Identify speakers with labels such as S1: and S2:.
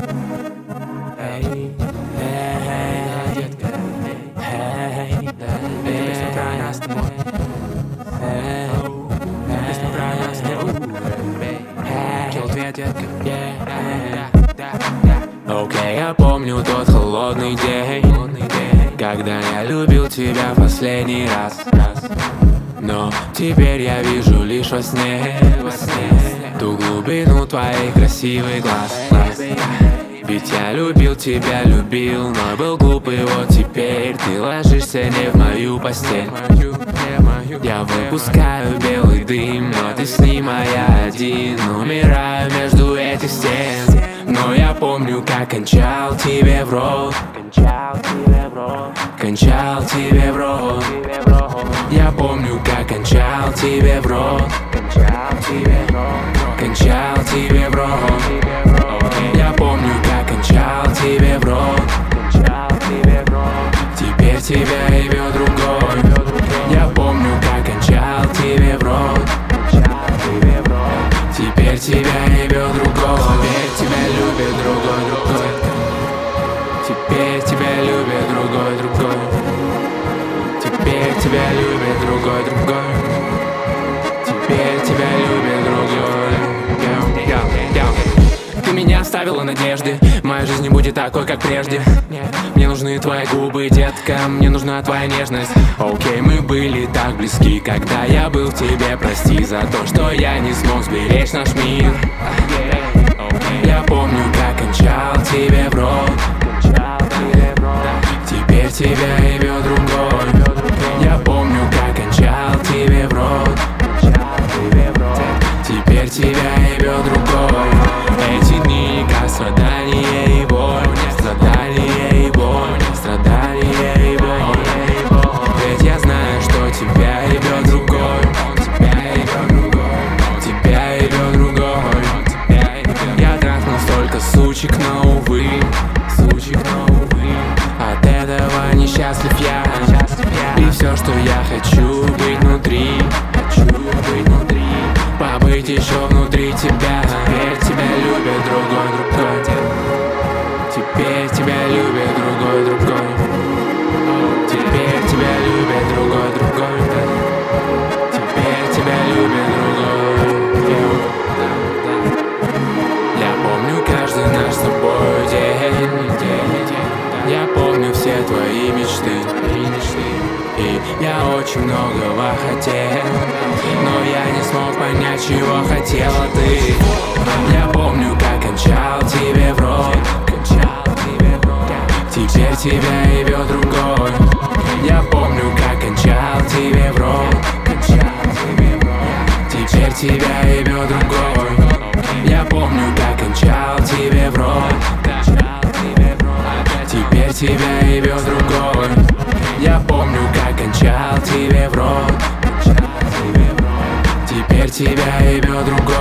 S1: Эй, эй, детка, эй, песня про нас с тобой. Песня про нас с тобой. Kill твоя детка. Окей, я помню тот холодный день, когда я любил тебя в последний раз. Но теперь я вижу лишь во сне ту глубину твоих красивых глаз. Ведь я любил тебя, любил, но был глупый. Вот теперь ты ложишься не в мою постель. Я выпускаю белый дым, но ты с ним, а я один. Умираю между этих стен. Но я помню, как кончал тебе в рот. Кончал тебе в рот. Я помню, как кончал тебе в рот. Кончал тебе в рот. Я помню, как кончал тебе в рот. Теперь тебя ебет другой. Я помню, как кончал тебе в рот. Теперь тебя ебет другой. Теперь тебя любит другой. Теперь тебя любит другой. Теперь тебя любит другой. Теперь тебя любит другой. Ты меня оставила надежды. Моя жизнь не будет такой, как прежде. Мне нужны твои губы, детка. Мне нужна твоя нежность. Окей, мы были так близки, когда я был в тебе. Прости за то, что я не смог сберечь наш мир. Я помню, как кончал тебе в рот. Теперь тебя ебет другой. Я помню, как кончал тебе в рот. Теперь тебя ебет другой. Эти дни как страдание и боль. Страдание и боль. Страдание и боль. Ведь я знаю, что тебя ебет другой. Тебя ебет другой. Я трахнул столько сучек, но увы. От этого несчастлив я. И все, что я хочу, быть внутри. Побыть еще внутри тебя. Теперь тебя любит другой. Теперь тебя любит другой. Теперь тебя любит другой. Теперь тебя любит другой. Я помню каждый наш с тобой день. Я помню все твои мечты. И я очень многого хотел, но я не смог понять, чего хотела ты. Я помню, как кончал тебе в рот. Теперь тебя ебет другой. Я помню, как кончал тебе в рот. Теперь тебя ебет другой. Я помню, как кончал тебе в рот. Теперь тебя ебет другой. Я помню, как кончал тебе в рот. Теперь тебя ебет другой.